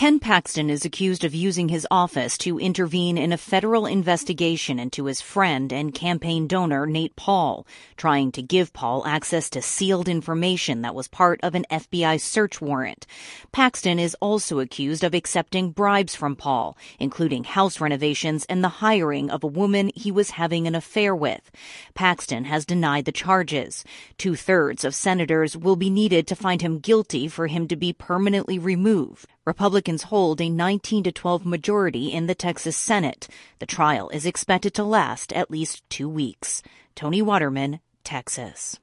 Ken Paxton is accused of using his office to intervene in a federal investigation into his friend and campaign donor Nate Paul, trying to give Paul access to sealed information that was part of an FBI search warrant. Paxton is also accused of accepting bribes from Paul, including house renovations and the hiring of a woman he was having an affair with. Paxton has denied the charges. 2/3 of senators will be needed to find him guilty for him to be permanently removed. Republicans hold a 19-12 majority in the Texas Senate. The trial is expected to last at least 2 weeks. Tony Waterman, Texas.